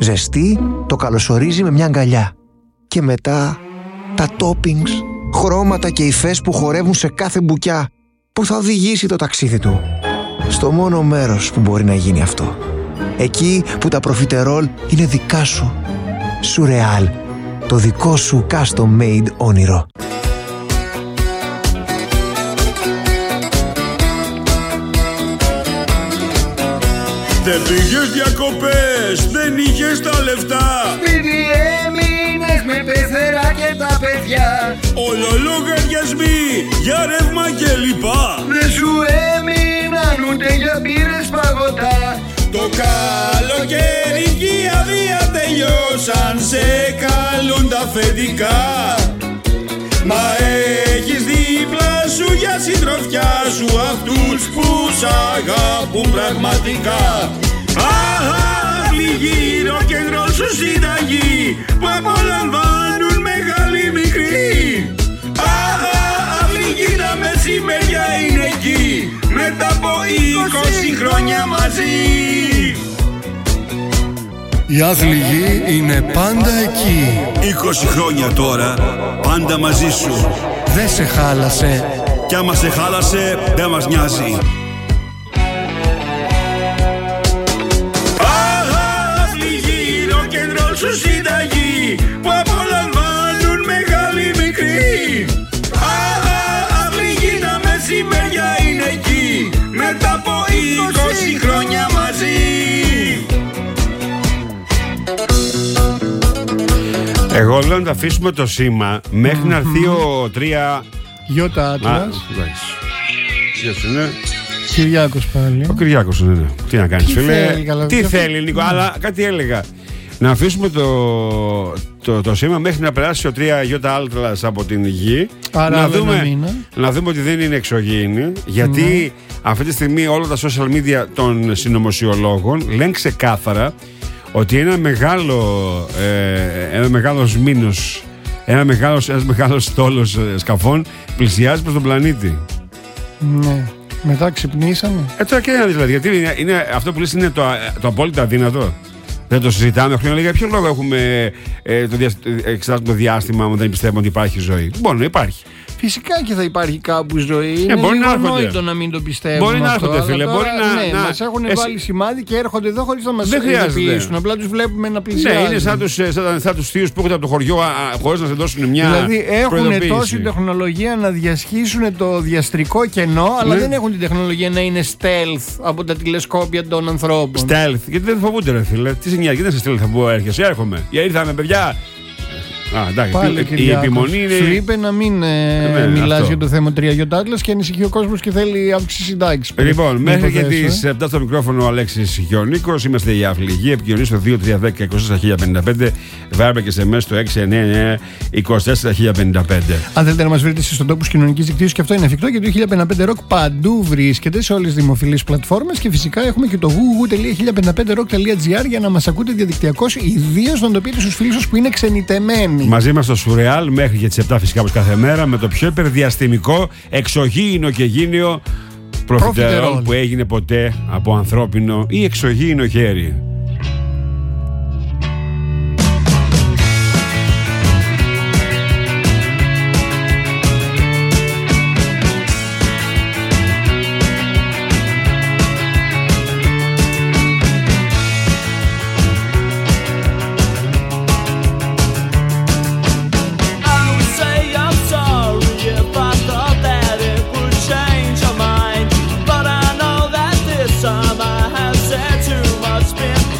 ζεστή, το καλωσορίζει με μια αγκαλιά. Και μετά τα toppings, χρώματα και υφές που χορεύουν σε κάθε μπουκιά, που θα οδηγήσει το ταξίδι του στο μόνο μέρος που μπορεί να γίνει αυτό. Εκεί που τα προφιτερόλ είναι δικά σου. Σουρεάλ, το δικό σου custom made όνειρο. Δεν πήγες διακοπές, δεν είχες τα λεφτά. Σπίτι έμεινες με πεθερά και τα παιδιά. Όλο λογαριασμοί για ρεύμα και λοιπά. Δεν σου έμειναν ούτε για μπύρες παγωτά. Το καλοκαίρι και η αδεία τελειώσαν, σε καλούν τα αφεντικά. Μα έχεις δίπλα σου για συντροφιά σου αυτούς που σ' αγαπούν πραγματικά. Λίγοι ροκεντρόλ σου συνταγή που απολαμβάνουν μεγάλη μικρή. Λίγοι τα μεσημέρια είναι εκεί μετά από 20 χρόνια μαζί. Οι άθληγοι είναι πάντα εκεί. 20 χρόνια τώρα, πάντα μαζί σου. Δεν σε χάλασε. Κι άμα σε χάλασε, δεν μας νοιάζει. Άθληγοι ροκεντρόλ σου συνταγή που απολαμβάνουν μεγάλη μικρή. Άθληγοι τα μεσημέρια είναι εκεί μετά από 20 χρόνια μαζί. Εγώ λέω να τα αφήσουμε το σήμα μέχρι να έρθει ο 3 Γιώτα Άτλας. Ποιος είναι? Κυριάκος πάλι. Ο Κυριάκος είναι, ναι. Τι να κάνεις, φίλε? Τι θέλει, Νίκο, αλλά κάτι έλεγα. Να αφήσουμε το σήμα μέχρι να περάσει ο 3 Γιώτα Άτλας από την γη. Άρα να δούμε ότι δεν είναι εξωγήινη. Γιατί αυτή τη στιγμή όλα τα social media των συνωμοσιολόγων λένε ξεκάθαρα ότι ένας μεγάλος στόλος σκαφών πλησιάζει προς τον πλανήτη. Ναι. Μετά ξυπνήσαμε. Τώρα και ένα δηλαδή, γιατί είναι, αυτό που λες είναι το απόλυτα αδύνατο. Δεν το συζητάμε χρόνια. Για ποιο λόγο έχουμε εξετάζουμε το διάστημα αν δεν πιστεύουμε ότι υπάρχει ζωή? Μπορεί να υπάρχει. Φυσικά και θα υπάρχει κάπου ζωή. Είναι μπορεί λίγο να έρχονται. ανόητο να μην το πιστεύουμε. Μπορεί να αυτό, έρχονται, φίλε. Τώρα, Μπορεί να. Μας έχουν βάλει σημάδι και έρχονται εδώ χωρίς να μας ειδοποιήσουν. Απλά τους βλέπουμε να πλησιάζουν. Ναι, είναι σαν τους θείους που έρχονται από το χωριό χωρίς να σε δώσουν μια. Δηλαδή έχουν τόση τεχνολογία να διασχίσουν το διαστρικό κενό, αλλά δεν έχουν την τεχνολογία να είναι stealth από τα τηλεσκόπια των ανθρώπων. Stealth, γιατί δεν φοβούνται, ρε φίλε. Τι σημαίνει, γιατί δεν σε stealth θα πω, έρχεσαι, έρχομαι. Ήρθαμε, παιδιά. Η επιμονή είναι. Σου είπε να μην μιλάς για το θέμα 3 Γιώτα Άτλας και ανησυχεί ο κόσμος και θέλει αύξηση συντάξης. Λοιπόν, μέχρι και τις 7 στο μικρόφωνο ο Αλέξης και ο Νίκος. Είμαστε οι Αφληγοί. Επικοινωνεί στο 2310-24.055. Βάρμε και σε μέσα στο 699-24.055. Αν θέλετε να μας βρείτε στους τόπους κοινωνικής δικτύωσης, και αυτό είναι εφικτό, γιατί το 1055 Rock παντού βρίσκεται σε όλες τις δημοφιλείς πλατφόρμες. Και φυσικά έχουμε και το www.1055rock.gr για να μας ακούτε διαδικτυακώς, ιδίως να το πείτε στους φίλους σας που είναι ξενιτεμένοι. Μαζί μας στο Σουρεάλ μέχρι και τις 7 φυσικά όπως κάθε μέρα με το πιο υπερδιαστημικό, εξωγήινο και γήινο προφιτερόλ που έγινε ποτέ από ανθρώπινο ή εξωγήινο χέρι. Time I have said too much, been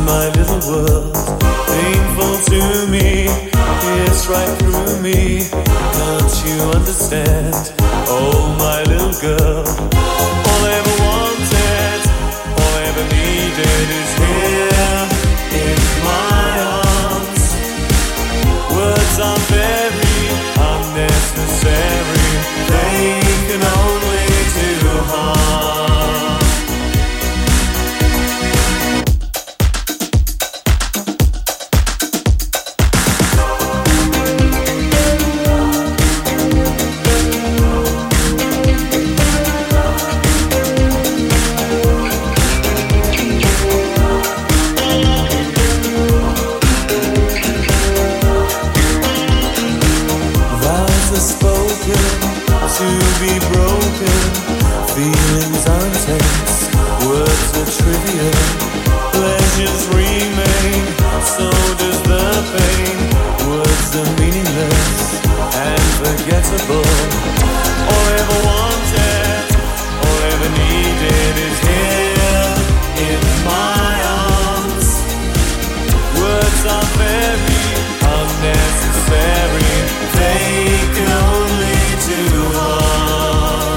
my little world. Painful to me, it's right through me. Can't you understand? Oh, my little girl. All I ever wanted, all I ever needed is here in my arms. Words are very unnecessary. They can only do harm. To be broken, feelings are intense, words are trivial, pleasures remain, so does the pain. Words are meaningless and forgettable. All I ever wanted, all I ever needed is here in my arms. Words are very unnecessary, they can only do harm.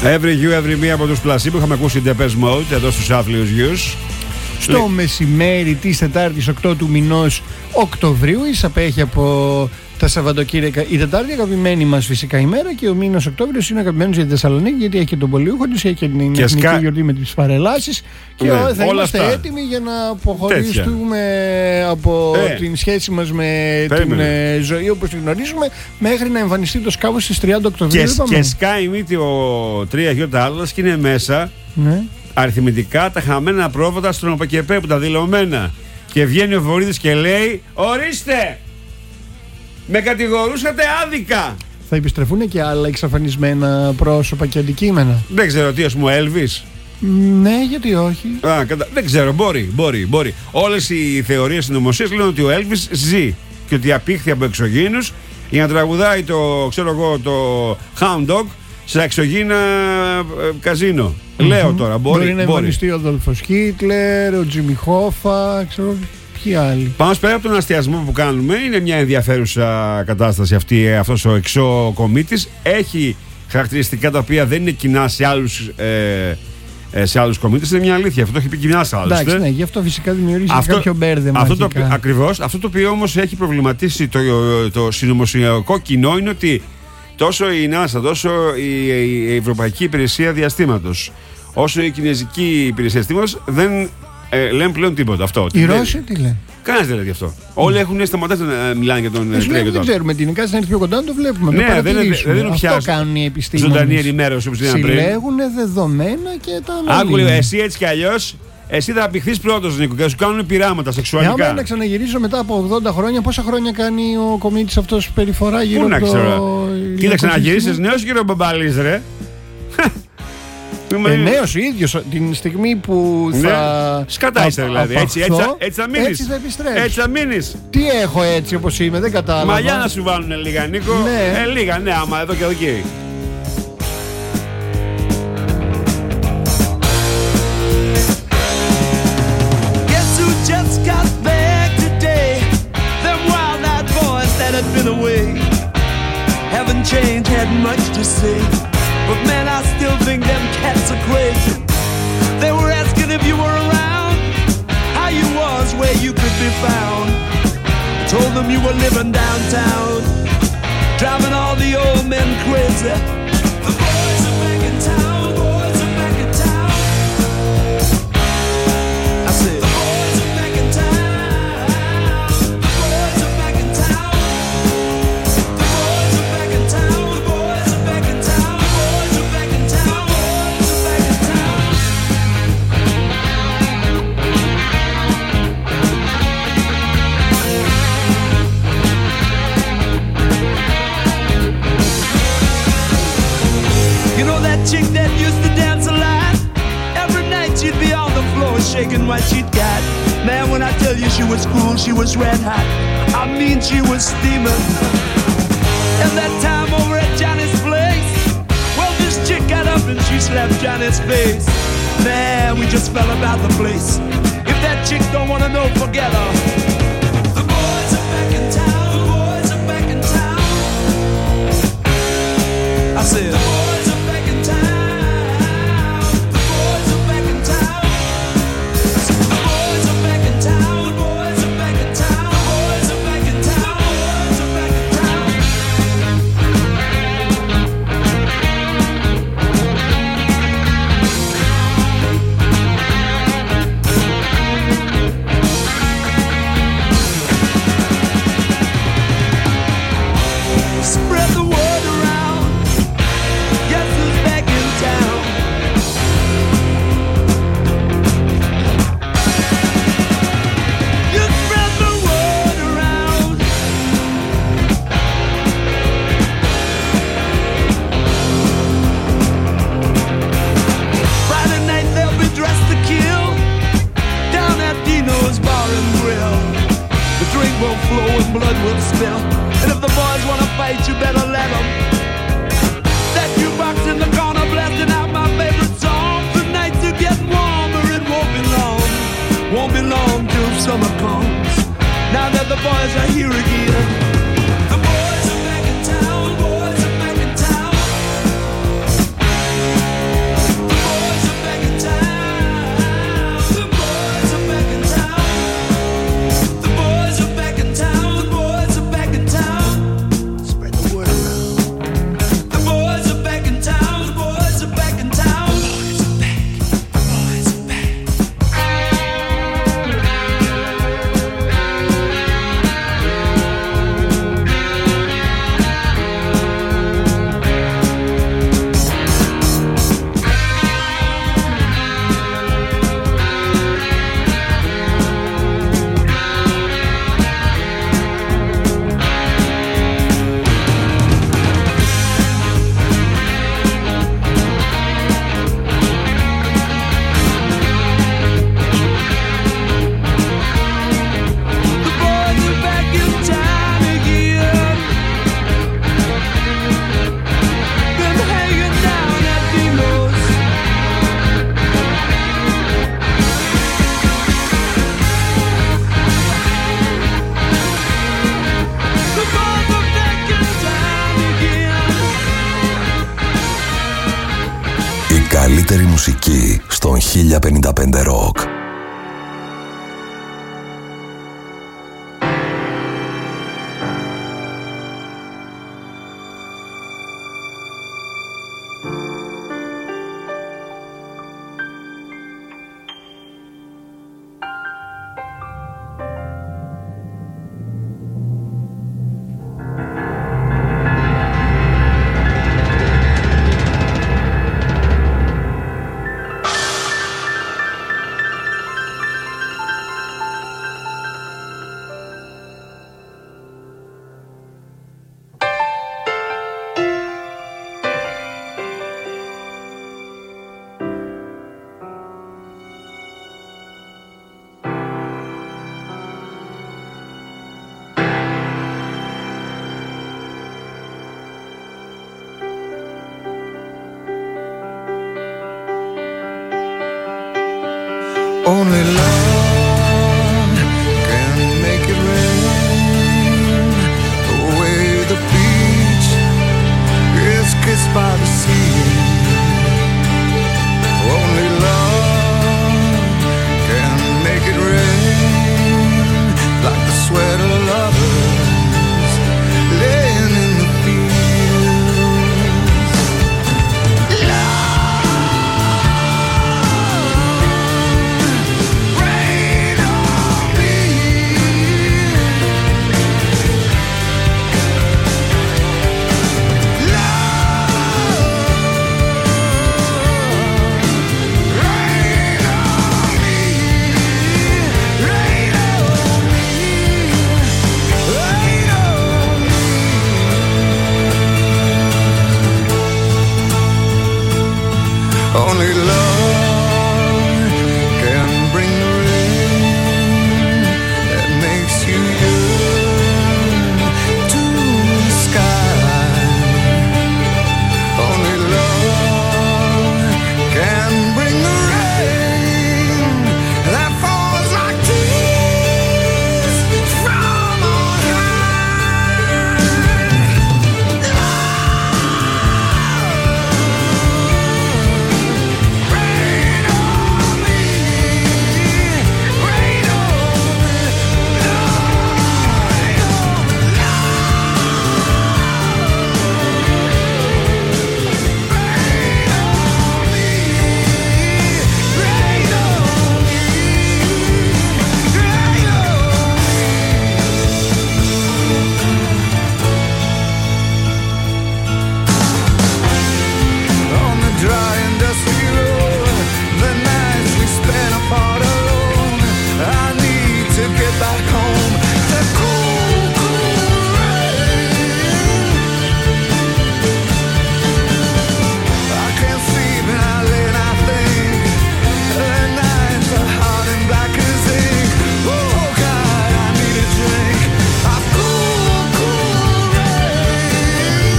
Every You, Every Me από τους Placebo. Είχαμε ακούσει Depeche Mode εδώ στους άθλιους γιους. Στο μεσημέρι της Τετάρτης 8 του μηνός Οκτωβρίου, εις απέχει από τα Σαββατοκύριακα η Τετάρτη, αγαπημένη μας φυσικά ημέρα, και ο μήνος Οκτώβριος είναι αγαπημένος για τη Θεσσαλονίκη, γιατί έχει και τον Πολιούχο της, έχει και την εθνική γιορτή με τις παρελάσεις και θα είμαστε έτοιμοι για να αποχωρήσουμε από την σχέση μας με την ζωή όπως την γνωρίζουμε, μέχρι να εμφανιστεί το σκάφος στις 30 Οκτωβρίου. Και σκάει μύτη ο 3Ι Atlas και είναι μέσα αριθμητικά τα χαμένα πρόβατα στον ΟΠΑΚΕΠΕ που τα δηλωμένα. Και βγαίνει ο Βορύδης και λέει: ορίστε! Με κατηγορούσατε άδικα! Θα επιστρεφούν και άλλα εξαφανισμένα πρόσωπα και αντικείμενα. Δεν ξέρω τι, ας πούμε, Έλβης. Ναι, γιατί όχι. Δεν ξέρω, μπορεί. Όλες οι θεωρίες συνωμοσίες λένε ότι ο Έλβης ζει και ότι απήχθη από εξωγήινους για να τραγουδάει το Hound Dog σε εξωγήινα καζίνο. Λέω τώρα, μπορεί να εμφανιστεί ο Αδόλφος Χίτλερ, ο Τζίμι Χόφα, ξέρω ποιοι άλλοι. Πάνω πέρα από τον αστιασμό που κάνουμε, είναι μια ενδιαφέρουσα κατάσταση αυτή, αυτός ο εξωκομίτης. Έχει χαρακτηριστικά τα οποία δεν είναι κοινά σε άλλους κομίτες. Είναι μια αλήθεια. Αυτό το έχει πει κοινά σε άλλους. Εντάξει, ναι, γι' αυτό φυσικά δημιουργήσει κάποιο μπέρδεμα. Ακριβώς. Αυτό το οποίο όμως έχει προβληματίσει το συνωμοσιακό κοινό είναι ότι τόσο η NASA, τόσο η Ευρωπαϊκή Υπηρεσία Διαστήματος, όσο η Κινέζικη Υπηρεσία Διαστήματος δεν λένε πλέον τίποτα. Αυτό. Οι Ρώσοι τι λένε? Κανένας δεν λέει γι' αυτό. Όλοι έχουν σταματήσει να μιλάνε για τον τρίγωνο. Δεν ξέρουμε τι είναι. Κάτι να έρθει πιο κοντά να το βλέπουμε. Ναι, δεν αυτό κάνουν οι επιστήμονες. Ζωντανή ενημέρωση όπως ήταν πριν. Συλλέγουν δεδομένα και τα αναλύουν. Άκου, εσύ έτσι κι αλλιώς. Εσύ θα απηχθείς πρώτος, Νίκο, και θα σου κάνουν πειράματα σεξουαλικά. Άμα να ξαναγυρίσω μετά από 80 χρόνια, πόσα χρόνια κάνει ο κομίτης αυτός περιφορά γύρω από το... Κοίταξε να γυρίσεις νέος, κύριο Μπαμπαλής, ρε. Νέος ο ίδιος την στιγμή που θα... Σκατά είσαι δηλαδή, έτσι θα μείνεις. Έτσι θα επιστρέψεις. Έτσι θα μείνεις. Τι έχω έτσι όπως είμαι, δεν κατάλαβα. Μαλλιά να σου βάλουν λίγα, Νίκο. Λίγα, ναι, άμα εδώ και εκεί. Been away, haven't changed, had much to say, but man, I still think them cats are crazy. They were asking if you were around, how you was, where you could be found. I told them you were living downtown, driving all the old men crazy. The boys are back in town, boys are back in town. I said, the boys are back in town. Chick that used to dance a lot, every night she'd be on the floor shaking what she'd got. Man, when I tell you she was cool, she was red hot. I mean, she was steaming. And that time over at Johnny's place, well, this chick got up and she slapped Johnny's face. Man, we just fell about the place. If that chick don't wanna know, forget her. The boys are back in town, the boys are back in town. I said, the boys are back in town. Blood will spill, and if the boys wanna fight, you better let them. That jukebox in the corner blasting out my favorite song. The nights are getting warmer, it won't be long till summer comes. Now that the boys are here again, the boys are back in town, boys are back in town. καλύτερη μουσική στον 1055 Rock. Only love can make it rain. The way the beach is kissed by the sea. Only love can make it rain. Like the sweat of lovers laying in the fields. Rain on me. Only love can bring the rain that makes you yearn to the sky. Only love can bring the rain that falls like tears from on high. Rain on me, rain on me, on the dry and dusty road, the nights we spent apart alone. I need to get back home to cool, cool rain. I can't sleep and I lay and I think. The nights are hard and black as ink. Oh God, I need a drink of cool, cool rain.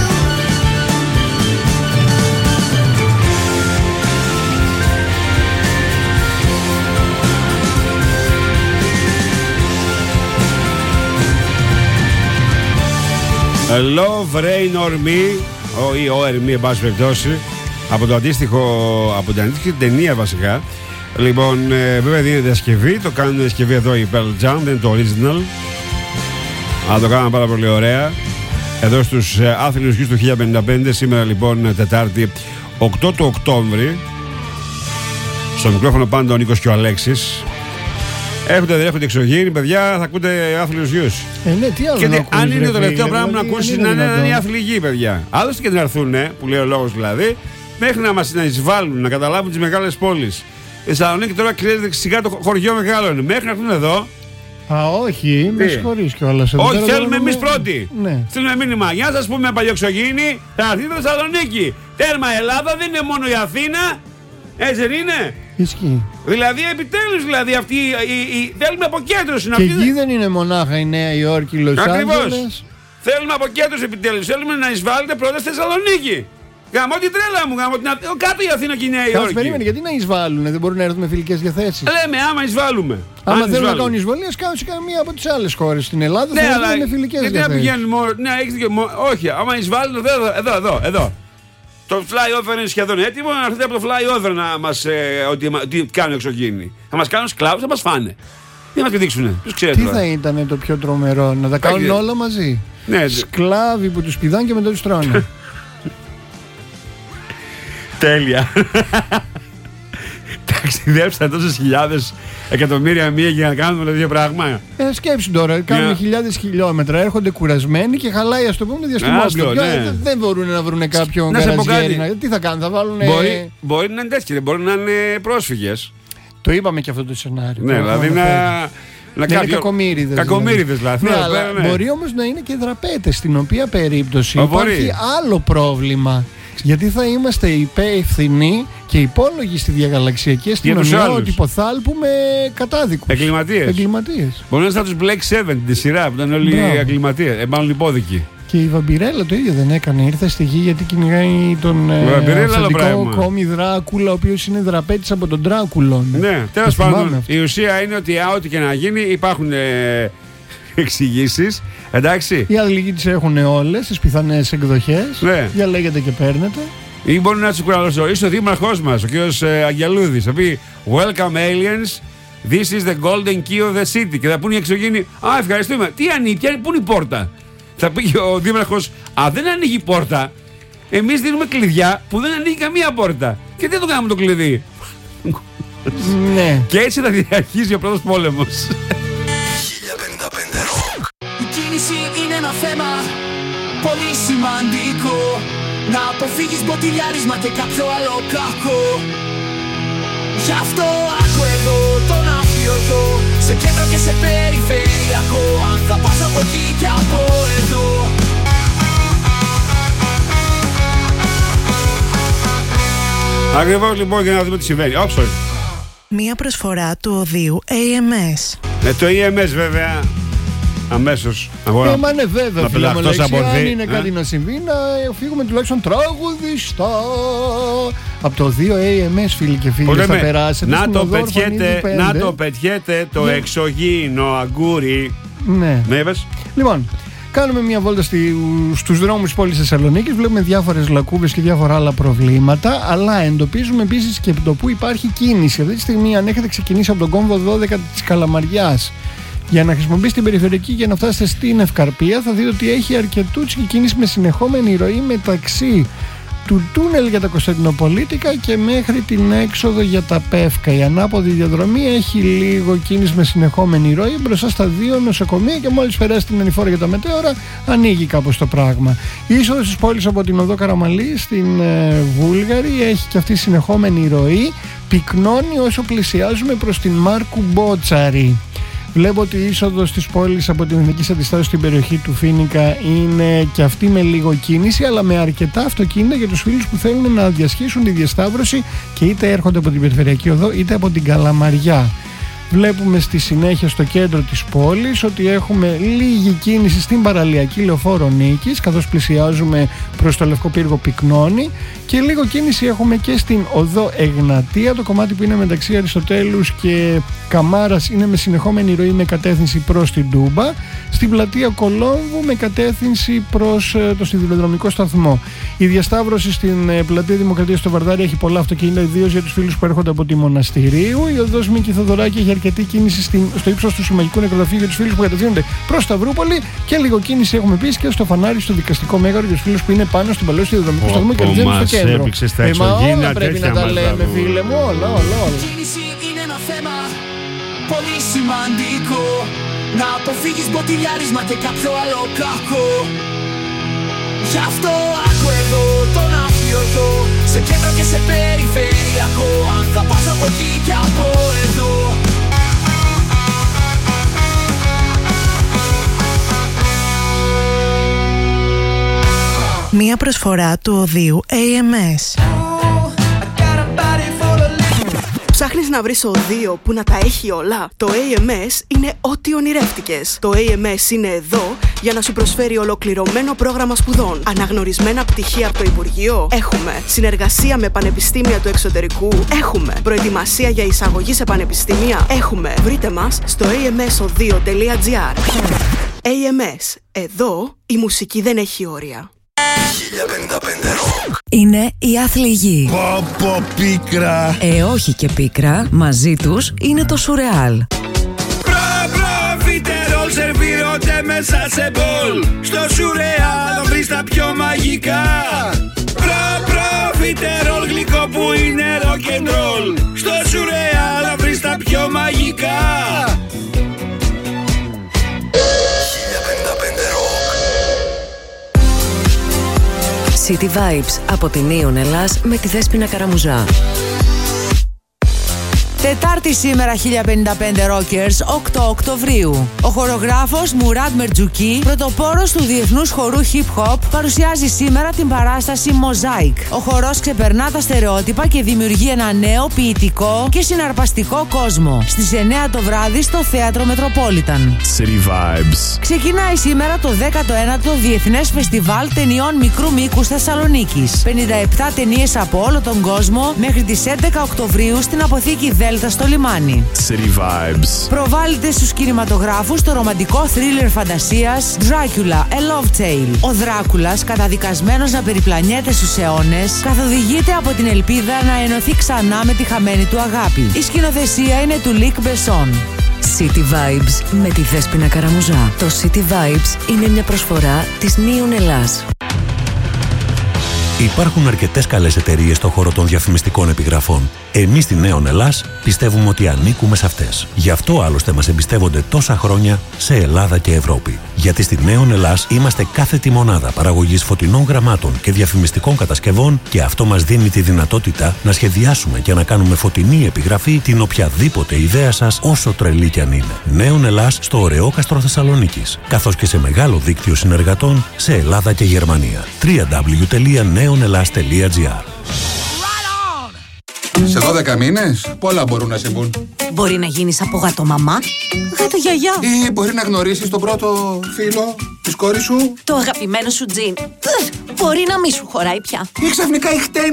Love, Rain or Me, ή Or Me, εν πάση περιπτώσει, από την αντίστοιχη ταινία βασικά. Λοιπόν, βέβαια δίνει διασκευή, το κάνουν διασκευή εδώ η Pearl Jam, δεν είναι το original, αλλά το κάναμε πάρα πολύ ωραία. Εδώ στους Άθλιους Γιους του 1055, σήμερα λοιπόν Τετάρτη 8 του Οκτώβρη. Στο μικρόφωνο πάντα ο Νίκος και ο Αλέξης. Έρχονται, δεν έρχονται εξωγήινοι, παιδιά, θα ακούτε Άθλιους Γιους. Ναι, τι άλλο Και να ακούσεις, αν είναι ρε το τελευταίο φίλε, πράγμα να δηλαδή, ακούσει, δεν να είναι είναι δυνατόν. οι άθλοι γη, παιδιά. Άλλωστε και να έρθουν, που λέει ο λόγος δηλαδή, μέχρι να μας εισβάλλουν, να καταλάβουν τις μεγάλες πόλεις. Η Θεσσαλονίκη τώρα κλείνεται σιγά το χωριό μεγάλο. Μέχρι να έρθουν εδώ. Α, όχι, με συγχωρείς κιόλας. Όχι, θέλουμε εμείς πρώτοι. Ναι. Στείλουμε μήνυμα. Για να σας πούμε, παλιοξωγήινοι, θα έρθετε Θεσσαλονίκη. Τέρμα Ελλάδα, δεν είναι μόνο η Αθήνα. Έτσι δεν είναι. Ισχύει. Δηλαδή, επιτέλους, δηλαδή, αυτή θέλουμε αποκέντρωση. Και εκεί δεν είναι μονάχα η Νέα Υόρκη, η Λος Άντζελες. Θέλουμε αποκέντρωση επιτέλους. Θέλουμε να εισβάλλετε πρώτα στη Θεσσαλονίκη. Γαμώ την τρέλα μου, γαμώ την κάτω η Αθήνα και η Νέα Υόρκη. Περίμενε, γιατί να εισβάλλουν, δεν μπορούν να έρθουν με φιλικές διαθέσεις. Λέμε, άμα εισβάλλουμε. Άμα θέλουν να κάνουν εισβολή, ας κάνουν σε καμία από τις άλλες χώρες στην Ελλάδα. Ναι, θα αλλά έρθουν με φιλικές γιατί να διαθέσεις. πηγαίνουν μόνο. Ναι, έχεις δίκιο. Όχι, άμα εισβάλλουν εδώ. Το flyover είναι σχεδόν έτοιμο. Να έρθετε από το flyover να μας. Τι κάνουν εξωγήινοι. Θα μας κάνουν σκλάβους, θα μας φάνε. Τι να μας δείξουνε. Τι θα ήταν το πιο τρομερό, να τα κάνουν όλα μαζί. Ναι, σκλάβοι που τους πηδάνε και μετά τους τρώνε. Τέλεια. Ταξιδέψαν τόσες χιλιάδες εκατομμύρια μία για να κάνουμε το ίδιο πράγμα. Σκέψου τώρα, κάνουν χιλιάδες χιλιόμετρα, έρχονται κουρασμένοι και χαλάει, ας το πούμε, διαστημόπλαιο. Ναι. Δεν μπορούν να βρουν κάποιον γκαραζιέρι. Τι θα κάνουν, θα βάλουν. Μπορεί να είναι τέτοιοι, μπορεί να είναι πρόσφυγες. Το είπαμε και αυτό το σενάριο. Ναι, δηλαδή να είναι κακομοίριδες. Κακομοίριδες δηλαδή. Ναι, αλλά μπορεί όμως να είναι και δραπέτες, στην οποία περίπτωση υπάρχει άλλο πρόβλημα. Γιατί θα είμαστε υπεύθυνοι και υπόλογοι στη διαγαλαξιακή αστυνομία ότι υποθάλπουμε κατάδικους. Εγκληματίες. Μπορεί να είναι σαν τους Black 7 τη σειρά που ήταν όλοι εγκληματίες, μάλλον υπόδικοι. Και η Βαμπιρέλα το ίδιο δεν έκανε. Ήρθε στη γη γιατί κυνηγάει τον αυθεντικό κόμι Δράκουλα, ο οποίος είναι δραπέτης από τον Δράκουλον. Ναι, τέλος πάντων. Η ουσία είναι ότι ό,τι και να γίνει υπάρχουν εξηγήσεις. Εντάξει. Οι άδειλοι τις έχουν όλες τις πιθανές εκδοχές. Ναι. Διαλέγετε και παίρνετε. Ή μπορεί να του κουραλωσορίσει ο δήμαρχός μας, ο κ. Αγγελούδης. Θα πει Welcome aliens. This is the golden key of the city. Και θα πούνε οι εξωγήινοι, α, ευχαριστούμε. Τι ανοίγει, πού είναι η πόρτα. Θα πει ο δήμαρχος, α, δεν ανοίγει η πόρτα. Εμείς δίνουμε κλειδιά που δεν ανοίγει καμία πόρτα. Και τι το κάνουμε το κλειδί. Ναι. Και έτσι θα διαρχίζει ο πρώτος πόλεμος. 1055 Rock. Η κίνηση είναι ένα θέμα πολύ σημαντικό. Να αποφύγεις μποτιλιάρισμα και κάποιο άλλο κακό. Γι' αυτό άκου εδώ τον αφιωτό, σε κέντρο και σε περιφερειακό. Αν θα πας από εκεί και από εδώ. Ακριβώς λοιπόν, για να δούμε τι συμβαίνει. Μία προσφορά του οδείου AMS. Το EMS βέβαια αμέσως. Μα ναι, βέβαια, φίλε μου, αν είναι κάτι να συμβεί, να φύγουμε τουλάχιστον τραγουδιστά. Από το 2 AMS, φίλοι και φίλοι, θα περάσετε. Να το πετιέτε το εξωγήινο αγκούρι. Ναι. Με είπες. Λοιπόν, κάνουμε μια βόλτα στους δρόμους της πόλης Θεσσαλονίκης. Βλέπουμε διάφορες λακκούβες και διάφορα άλλα προβλήματα. Αλλά εντοπίζουμε επίσης και το που υπάρχει κίνηση. Αυτή τη στιγμή, αν έχετε ξεκινήσει από τον κόμβο 12 της Καλαμαριάς για να χρησιμοποιήσετε την περιφερειακή και να φτάσετε στην Ευκαρπία, θα δείτε ότι έχει αρκετούτσικη κίνηση με συνεχόμενη ροή μεταξύ του τούνελ για τα Κωνσταντινοπολίτικα και μέχρι την έξοδο για τα Πεύκα. Η ανάποδη διαδρομή έχει λίγο κίνηση με συνεχόμενη ροή μπροστά στα 2 νοσοκομεία και μόλις περάσει την ανηφόρα για τα μετέωρα ανοίγει κάπως το πράγμα. Η είσοδος της πόλης από την οδό Καραμαλή στην Βούλγαρη έχει και αυτή συνεχόμενη ροή, πυκνώνει όσο πλησιάζουμε προς την Μάρκου Μπότσαρη. Βλέπω ότι η είσοδος της πόλης από την Εθνική Αντιστάσεως στην περιοχή του Φοίνικα είναι και αυτή με λίγο κίνηση, αλλά με αρκετά αυτοκίνητα για τους φίλους που θέλουν να διασχίσουν τη διασταύρωση και είτε έρχονται από την Περιφερειακή Οδό είτε από την Καλαμαριά. Βλέπουμε στη συνέχεια στο κέντρο της πόλης ότι έχουμε λίγη κίνηση στην παραλιακή Λεωφόρο Νίκης, καθώς πλησιάζουμε προς το Λευκό Πύργο πυκνώνει, και λίγο κίνηση έχουμε και στην οδό Εγνατία, το κομμάτι που είναι μεταξύ Αριστοτέλους και Καμάρας είναι με συνεχόμενη ροή με κατεύθυνση προς την Τούμπα, στην πλατεία Κολόμβου με κατεύθυνση προς το σιδηροδρομικό σταθμό. Η διασταύρωση στην πλατεία Δημοκρατίας στο Βαρδάρι έχει πολλά αυτοκίνητα, ιδίως για τους φίλους που έρχονται από τη Μοναστηρίου. Η οδός Μίκη Θοδωράκη έχει αρκετή κίνηση στο ύψος του Συμμαγικού Νεκροταφείου για τους φίλους που κατευθύνονται προς Σταυρούπολη, και λίγο κίνηση έχουμε επίσης και στο φανάρι στο Δικαστικό Μέγαρο για τους φίλους που είναι πάνω στην παλαιό σιδηροδρομικό σταθμό και κατευθύνονται στο κέντρο. Όλα πρέπει να τα λέμε, φίλε μου, όλα. Η κίνηση είναι ένα θέμα πολύ σημαντικό. Να αποφύγεις μποτιλιάρισμα και κάποιο άλλο κακό. Γι' αυτό άκου εδώ τον αφιωτό, σε κέντρο και σε περιφερειακό. Αν θα πας από εκεί και από εδώ. Μία προσφορά του οδείου AMS. Ψάχνεις να βρεις οδείο που να τα έχει όλα? Το AMS είναι ό,τι ονειρεύτηκες. Το AMS είναι εδώ για να σου προσφέρει ολοκληρωμένο πρόγραμμα σπουδών. Αναγνωρισμένα πτυχία από το Υπουργείο? Έχουμε. Συνεργασία με πανεπιστήμια του εξωτερικού? Έχουμε. Προετοιμασία για εισαγωγή σε πανεπιστήμια? Έχουμε. Βρείτε μας στο amsodeo.gr. AMS. Εδώ η μουσική δεν έχει όρια. Rock. Είναι η άθλη γη. Πω πίκρα. Όχι και πίκρα, μαζί τους είναι το σουρεάλ. Φιτερόλ σερβίρονται μέσα σε μπολ. Στο σουρεάλ θα βρεις τα πιο μαγικά. Φιτερόλ γλυκό που είναι rock'n'roll. Στο σουρεάλ θα βρεις τα πιο μαγικά. 1055 Rock. City Vibes από την Neon Ελλάς με τη Δέσποινα Καραμουζά. Τετάρτη σήμερα 1055 Rockers, 8 Οκτωβρίου. Ο χορογράφος Μουράντ Μερτζουκί, πρωτοπόρος του διεθνούς χορού hip hop, παρουσιάζει σήμερα την παράσταση Mosaic. Ο χορός ξεπερνά τα στερεότυπα και δημιουργεί ένα νέο ποιητικό και συναρπαστικό κόσμο. Στις 9 το βράδυ στο Θέατρο Μετροπόλιταν. City Vibes. Ξεκινάει σήμερα το 19ο Διεθνές Φεστιβάλ Ταινιών Μικρού Μήκους Θεσσαλονίκης. 57 ταινίες από όλο τον κόσμο μέχρι τις 11 Οκτωβρίου στην αποθήκη Δέλτα στο λιμάνι. City Vibes. Προβάλλεται στους κινηματογράφους το ρομαντικό θρίλερ φαντασίας Dracula, A Love Tale. Ο Δράκουλας, καταδικασμένος να περιπλανιέται στους αιώνες, καθοδηγείται από την ελπίδα να ενωθεί ξανά με τη χαμένη του αγάπη. Η σκηνοθεσία είναι του Λικ Μπεσόν. City Vibes με τη Δέσποινα Καραμουζά. Το City Vibes είναι μια προσφορά της Neon Ελλάς. Υπάρχουν αρκετές καλές εταιρείες στον χώρο των διαφημιστικών επιγραφών. Εμείς στη Neon Ελλάς πιστεύουμε ότι ανήκουμε σε αυτές. Γι' αυτό άλλωστε μας εμπιστεύονται τόσα χρόνια σε Ελλάδα και Ευρώπη. Γιατί στη Neon Ελλάς είμαστε κάθετη μονάδα παραγωγής φωτεινών γραμμάτων και διαφημιστικών κατασκευών και αυτό μας δίνει τη δυνατότητα να σχεδιάσουμε και να κάνουμε φωτεινή επιγραφή την οποιαδήποτε ιδέα σας, όσο τρελή κι αν είναι. Neon Ελλάς στο Ωρεόκαστρο Θεσσαλονίκης, καθώς και σε μεγάλο δίκτυο συνεργατών σε Ελλάδα και Γερμανία. www.neonellas.gr. Σε 12 μήνες πολλά μπορούν να συμβούν. Μπορεί να γίνεις από γατομαμά, γατογιαγιά. Ή μπορεί να γνωρίσεις τον πρώτο φίλο της κόρης σου. Το αγαπημένο σου τζιν. Μπορεί να μη σου χωράει πια. Ή ξαφνικά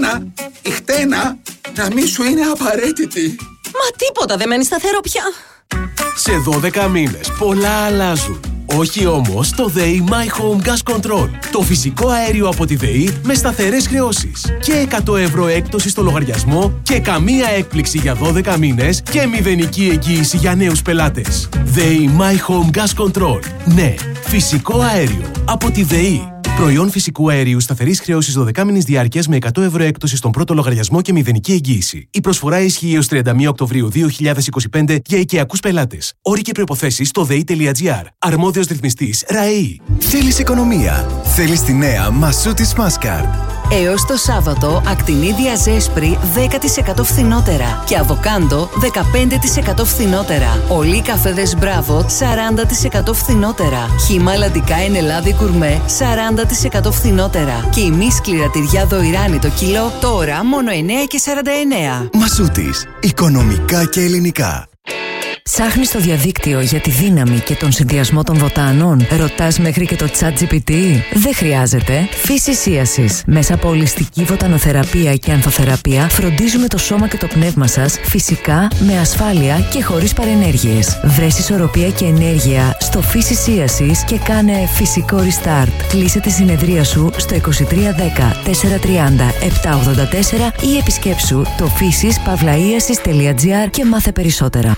η χτένα να μη σου είναι απαραίτητη. Μα τίποτα δεν μένει σταθερό πια. Σε 12 μήνες πολλά αλλάζουν. Όχι όμως το ΔΕΗ My Home Gas Control. Το φυσικό αέριο από τη ΔΕΗ με σταθερές χρεώσεις. Και 100 ευρώ έκπτωση στο λογαριασμό και καμία έκπληξη για 12 μήνες και μηδενική εγγύηση για νέους πελάτες. ΔΕΗ My Home Gas Control. Ναι, φυσικό αέριο από τη ΔΕΗ. Προϊόν φυσικού αερίου σταθερής χρέωσης 12 μήνες διάρκειας με 100 ευρώ έκπτωση στον πρώτο λογαριασμό και μηδενική εγγύηση. Η προσφορά ισχύει έως 31 Οκτωβρίου 2025 για οικιακούς πελάτες. Όροι και προϋποθέσεις στο dei.gr. Αρμόδιος ρυθμιστής ΡΑΕΗ. Θέλεις οικονομία. Θέλεις τη νέα Μασούτης Mastercard. Έως το Σάββατο, ακτινίδια ζέσπρι 10% φθηνότερα και αβοκάντο 15% φθηνότερα. Ολί καφέδες Μπράβο 40% φθηνότερα. Χυμαλατικά ενελάδι κουρμέ 40% φθηνότερα. Και η μίσκληρα τυριά δοϊράνη το κιλό τώρα μόνο 9,49. Μασούτης. Οικονομικά και ελληνικά. Ψάχνεις στο διαδίκτυο για τη δύναμη και τον συνδυασμό των βοτάνων. Ρωτάς μέχρι και το ChatGPT. Δεν χρειάζεται. Φυσισίασης. Μέσα από ολιστική βοτανοθεραπεία και ανθοθεραπεία φροντίζουμε το σώμα και το πνεύμα σας φυσικά, με ασφάλεια και χωρίς παρενέργειες. Βρες ισορροπία και ενέργεια στο Φυσισίασης και κάνε φυσικό restart. Κλείσε τη συνεδρία σου στο 2310 430 784 ή επισκέψου το physis.pavlaiasis.gr και μάθε περισσότερα.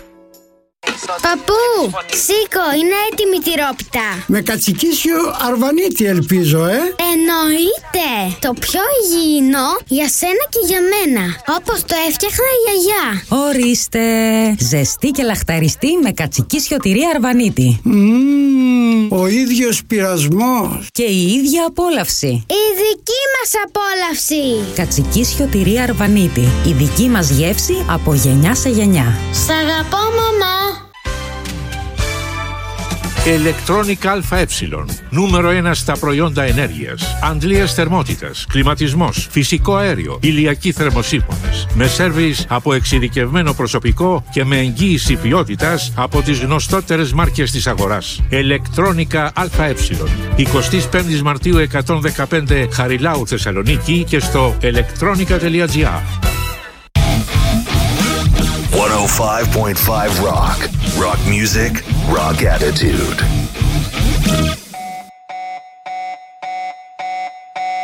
Παππού, σήκω, είναι έτοιμη η τυρόπιτα. Με κατσικίσιο αρβανίτη ελπίζω, Εννοείται. Το πιο υγιεινό για σένα και για μένα. Όπως το έφτιαχνα η γιαγιά. Ορίστε. Ζεστή και λαχταριστή με κατσικίσιο τυρί αρβανίτη. Ο ίδιος πειρασμός. Και η ίδια απόλαυση. Η δική μας απόλαυση. Κατσικίσιο τυρί αρβανίτη. Η δική μας γεύση από γενιά σε γενιά. Σ' αγαπώ, μαμά. Electronic ΑΕ. Νούμερο 1 στα προϊόντα ενέργειας. Αντλίας θερμότητας, κλιματισμός, φυσικό αέριο, ηλιακοί θερμοσύφωνες. Με σέρβις από εξειδικευμένο προσωπικό και με εγγύηση ποιότητας από τις γνωστότερες μάρκες της αγοράς. Electronica ΑΕ. 25 Μαρτίου 115 Χαριλάου Θεσσαλονίκη και στο electronica.gr. 105.5 Rock. Rock music, rock attitude.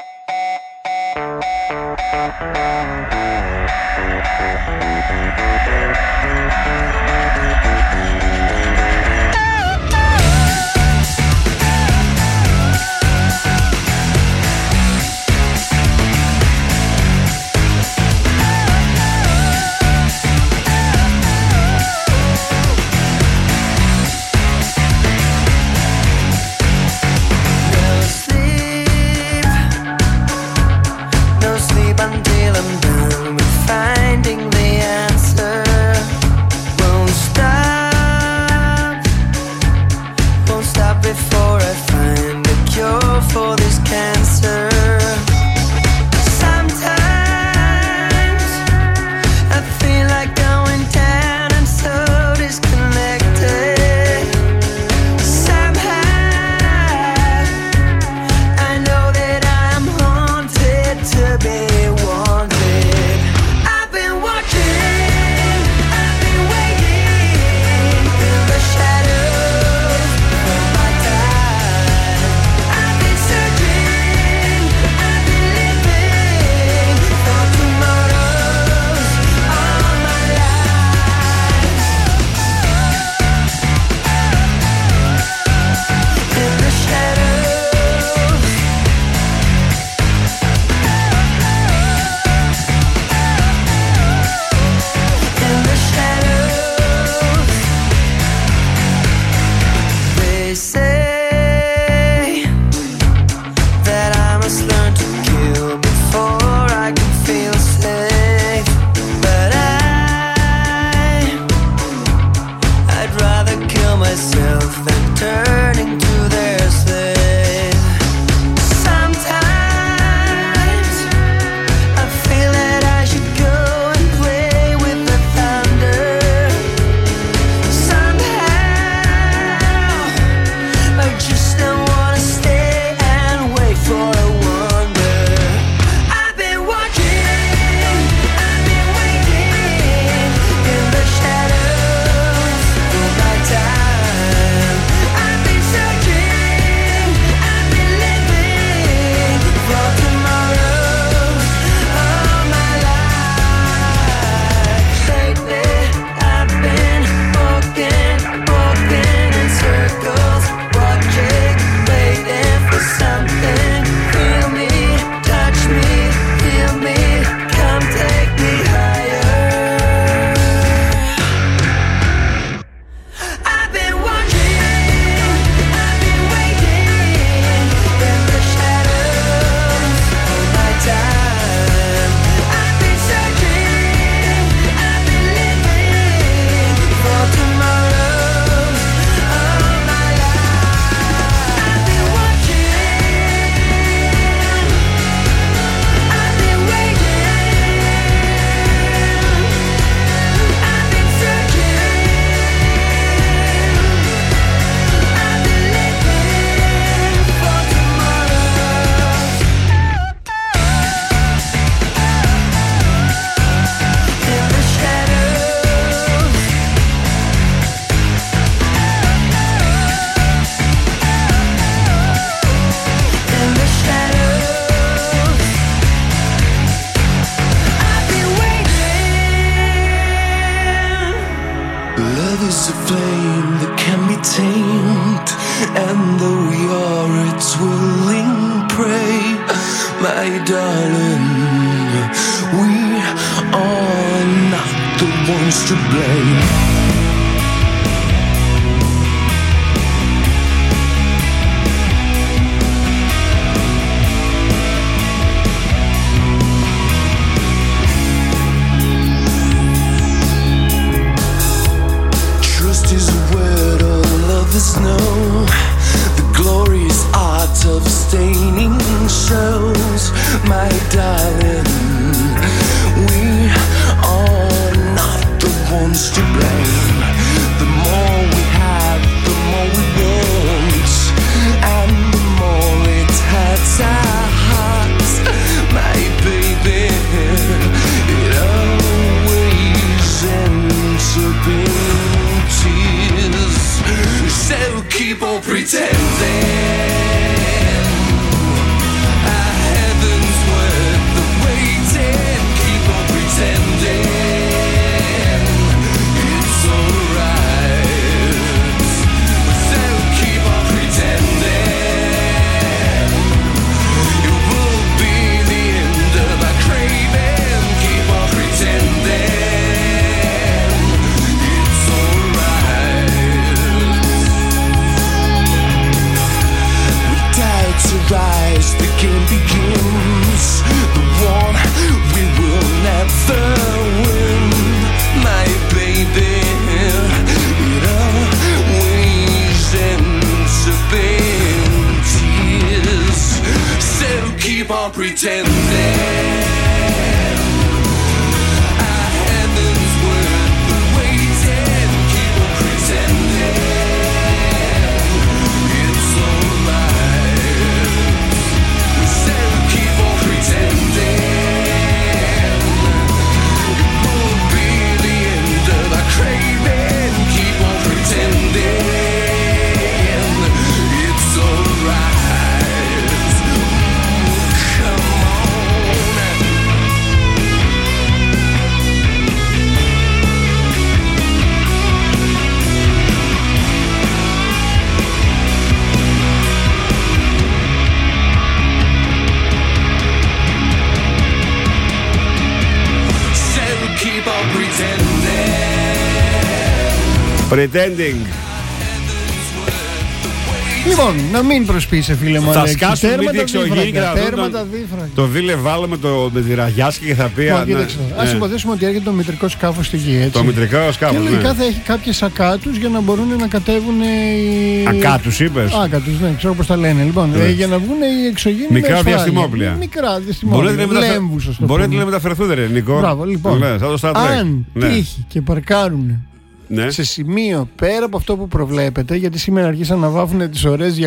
To blame. keep on pretending. Our heavens worth the waiting. Keep on pretending. It's alright. We say we keep on pretending. It won't be the end of our craving. Keep on pretending. It's alright. Pretending. Λοιπόν, να μην προσπίσει, φίλε μου. Θα Αλέξη. σκάσουν Τέρματα μύτη εξωγήινη και δίφραγκα, θα δουν τέρματα δίφραγκα. το Βίλε βάλαμε με τη Ραγιάσκη και θα πει. Ας υποθέσουμε ότι έρχεται το μητρικό σκάφος στη γη. Έτσι. Το μητρικό σκάφος. Και λογικά θα έχει κάποιες ακάτους για να μπορούν να κατέβουν οι. Ακάτους, είπες. Ακάτους, ναι, ξέρω πώς τα λένε. Λοιπόν, για να βγουν οι εξωγήινοι. Μικρά διαστημόπλια. Μικρά διαστημόπλια. Μπορεί να μεταφερθούν, ρε Νικό. Μπράβο, λοιπόν. Αν τύχει και παρκάρουν. Ναι. Σε σημείο πέρα από αυτό που προβλέπετε, γιατί σήμερα αρχίσαν να βάφουν τις ωραίες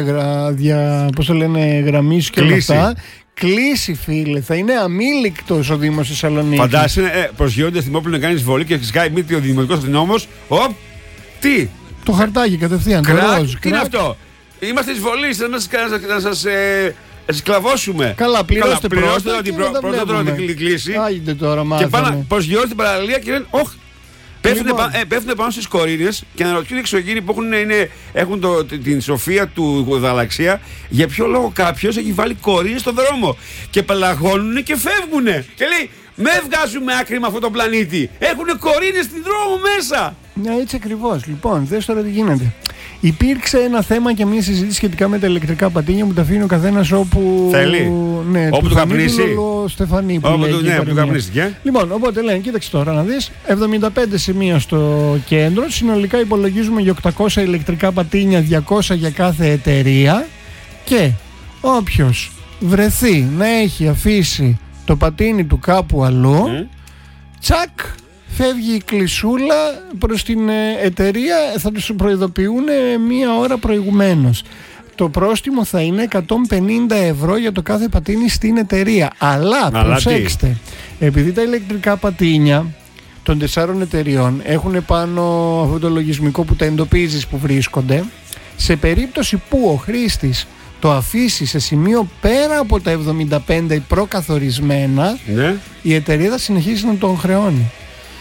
γραμμίσεις και όλα αυτά. Κλείσει, φίλε, θα είναι αμήλικτος ο Δήμος Θεσσαλονίκης. Φαντάζεσαι, προσγειώνται διαστημόπλιο να κάνει βολή και σκάει μύτη ο δημοτικός αστυνόμος. Τι! Το χαρτάκι κατευθείαν. Τι είναι αυτό! Είμαστε εισβολείς, να σας σκλαβώσουμε. Καλά, πληρώστε πρώτα να την κλείσει. Άγιτε τώρα, και πάνε προσγειώνται την παραλία και λένε όχι. Πέφτουν πάνω στις κορίνες και αναρωτιούν οι εξωγήινοι που έχουν την σοφία του γαλαξία για ποιο λόγο κάποιος έχει βάλει κορίνες στον δρόμο. Και πελαγώνουν και φεύγουνε. Και λέει, με βγάζουμε άκρη με αυτόν τον πλανήτη. Έχουνε κορίνες στην δρόμο μέσα. Ναι, έτσι ακριβώς. Λοιπόν, δες τώρα τι γίνεται. Υπήρξε ένα θέμα και μια συζήτηση σχετικά με τα ηλεκτρικά πατίνια που τα αφήνει ο καθένας όπου θέλει. Ναι, όπου του καπνίσει. Στεφανή που όπου λέει. Του καπνίστηκε. Λοιπόν, οπότε λένε, κοίταξε τώρα να δεις, 75 σημεία στο κέντρο. Συνολικά υπολογίζουμε για 800 ηλεκτρικά πατίνια, 200 για κάθε εταιρεία. Και όποιος βρεθεί να έχει αφήσει το πατίνι του κάπου αλλού, τσακ, φεύγει η κλεισούλα προς την εταιρεία, θα τους προειδοποιούν μία ώρα προηγουμένως. Το πρόστιμο θα είναι 150 ευρώ για το κάθε πατίνι στην εταιρεία. Αλλά προσέξτε, επειδή τα ηλεκτρικά πατίνια των 4 εταιριών έχουν πάνω αυτό το λογισμικό που τα εντοπίζεις που βρίσκονται, σε περίπτωση που ο χρήστης το αφήσει σε σημείο πέρα από τα 75 προκαθορισμένα, ναι, η εταιρεία θα συνεχίσει να τον χρεώνει.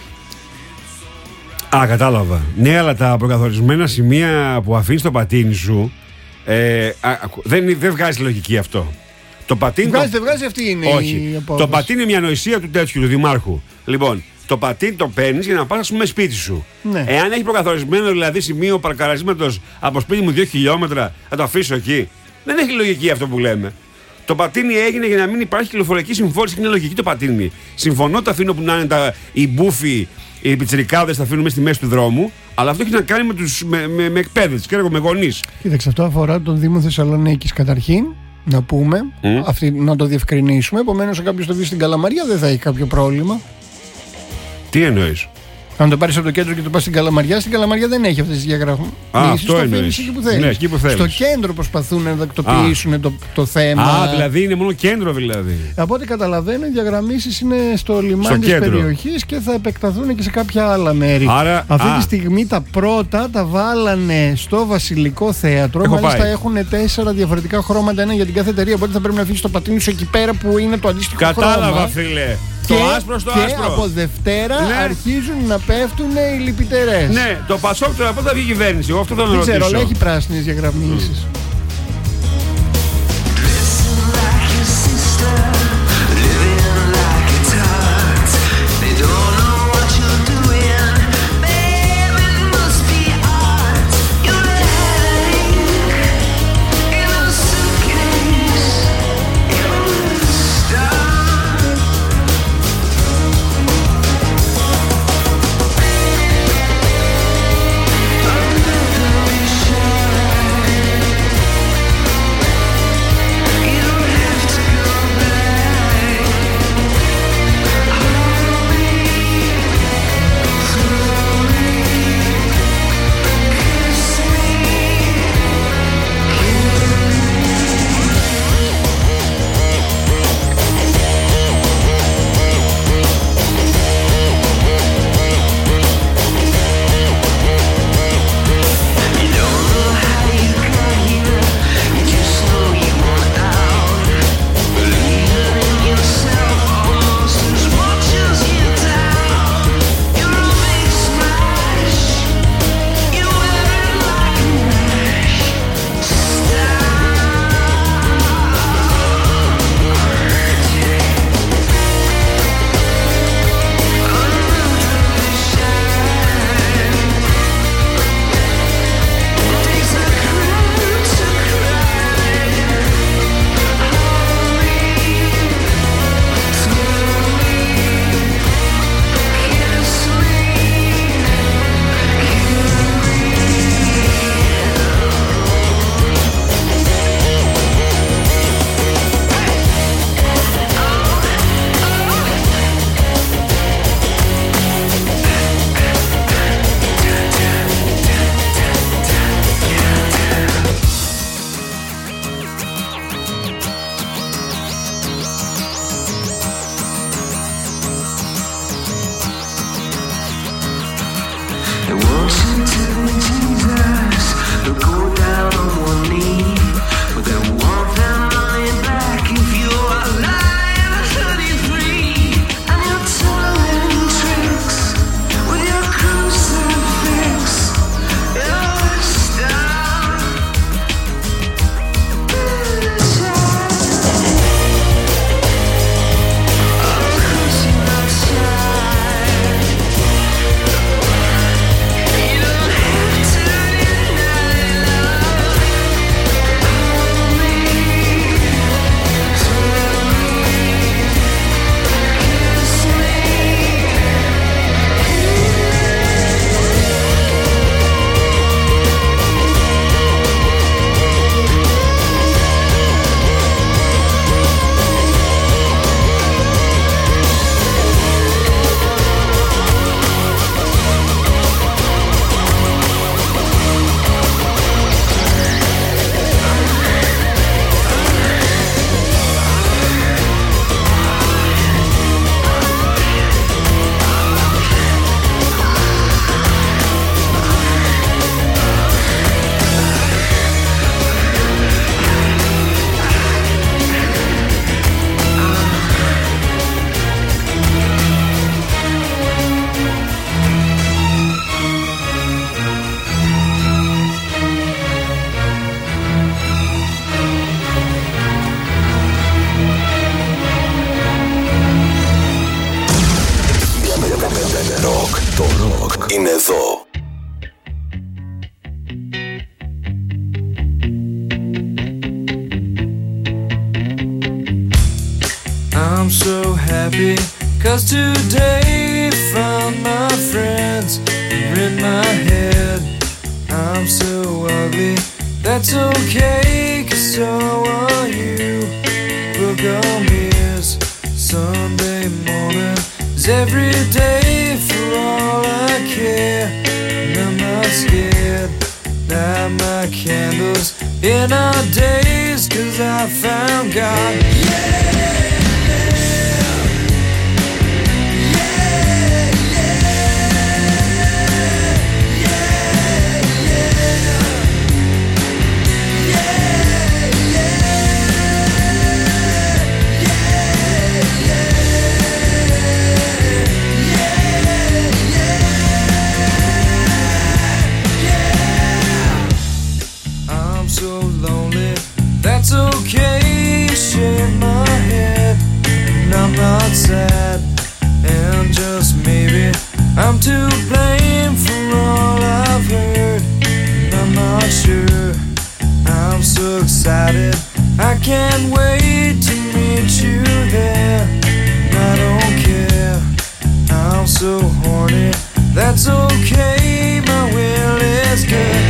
Κατάλαβα. Ναι, αλλά τα προκαθορισμένα σημεία που αφήνεις το πατίνι σου δεν βγάζει λογική αυτό. Το πατίνι. Δεν βγάζει, αυτή είναι η απόφαση. Το πατίνι είναι μια νοησία του τέτοιου, του δημάρχου. Λοιπόν, το πατίνι το παίρνεις για να πας, ας πούμε, σπίτι σου. Ναι. Εάν έχει προκαθορισμένο δηλαδή σημείο παρκαρίσματος από σπίτι μου 2 χιλιόμετρα, θα το αφήσω εκεί. Δεν έχει λογική αυτό που λέμε. Το πατίνι έγινε για να μην υπάρχει κυκλοφοριακή συμφόρηση και είναι λογική το πατίνι. Συμφωνώ, τα αφήνω που να είναι οι μπούφοι, οι πιτσιρικάδες τα αφήνουν μέσα στη μέση του δρόμου, αλλά αυτό έχει να κάνει με εκπαίδευση και με γονείς. Κοίταξε, αυτό αφορά τον Δήμο Θεσσαλονίκης καταρχήν, να πούμε, να το διευκρινίσουμε. Επομένως, αν κάποιος το δει στην Καλαμαριά δεν θα έχει κάποιο πρόβλημα. Τι εννοείς? Αν το πάρεις από το κέντρο και το πας στην Καλαμαριά δεν έχει αυτές τις διαγραφές. Αυτό εννοείς. Ναι, εκεί που θέλεις. Στο κέντρο προσπαθούν να τακτοποιήσουν το θέμα. Δηλαδή είναι μόνο κέντρο δηλαδή. Από ό,τι καταλαβαίνω, οι διαγραμμίσεις είναι στο λιμάνι της περιοχής και θα επεκταθούν και σε κάποια άλλα μέρη. Άρα, αυτή τη στιγμή τα πρώτα τα βάλανε στο Βασιλικό Θέατρο. Μάλιστα έχουν 4 διαφορετικά χρώματα, ένα για την κάθε εταιρεία. Οπότε θα πρέπει να αφήσεις το πατίνι σου εκεί πέρα που είναι το αντίστοιχο χρώμα. Κατάλαβα, φίλε. Και, το άσπρο στο και άσπρο. Από Δευτέρα αρχίζουν να πέφτουν οι λυπητερές. Ναι, το Πασόκ τώρα πότε θα βγει η κυβέρνηση? Εγώ αυτό θα ρωτήσω. Δεν ξέρω, αλλά έχει πράσινες διαγραμμίσεις. είναι εδώ. I'm so happy, 'cause today found my friends in my head. I'm so ugly, that's okay, 'cause so are you. Book on ears, Sunday morning is every day for all I care. And I'm not scared, light my candles in our days, 'cause I found God. That's okay, shake my head, and I'm not sad, and just maybe I'm to blame for all I've heard, and I'm not sure, I'm so excited, I can't wait to meet you there, and I don't care, I'm so horny, that's okay, my will is good.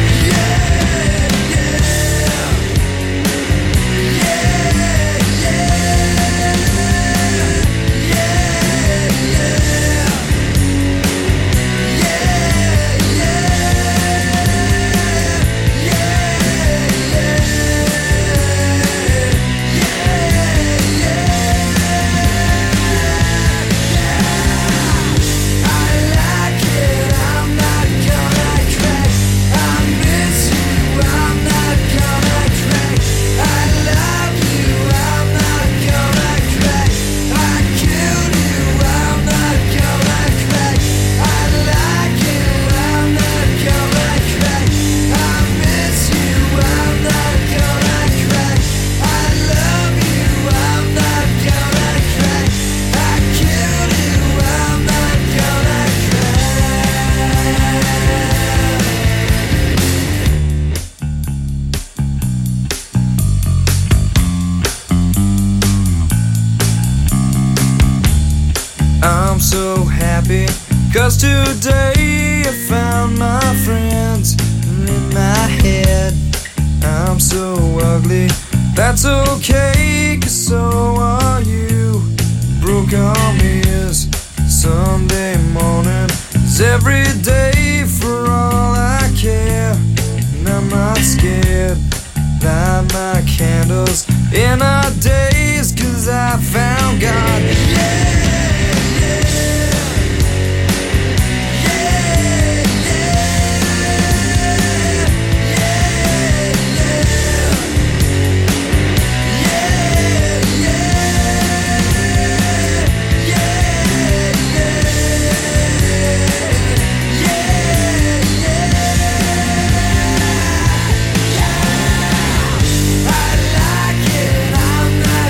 I'm so happy, 'cause today I found my friends in my head. I'm so ugly, that's okay, 'cause so are you. Broke arm is Sunday morning is every day for all I care. And I'm not scared, light my candles in our days, 'cause I found God. I'm not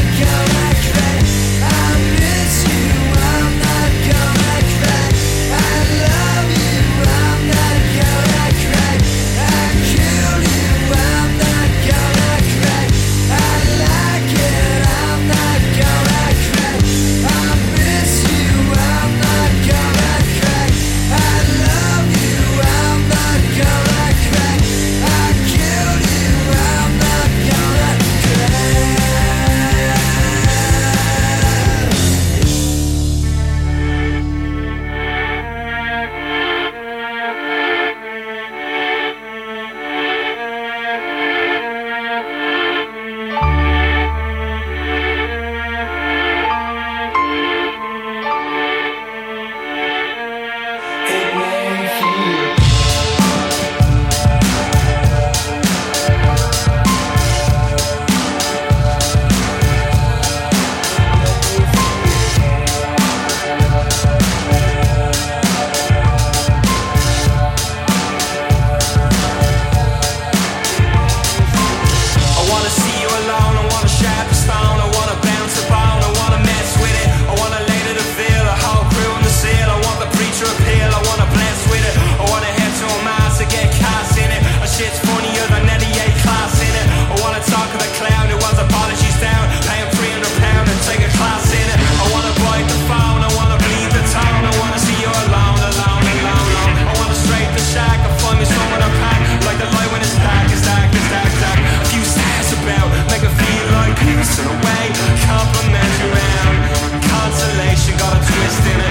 got a twist in it.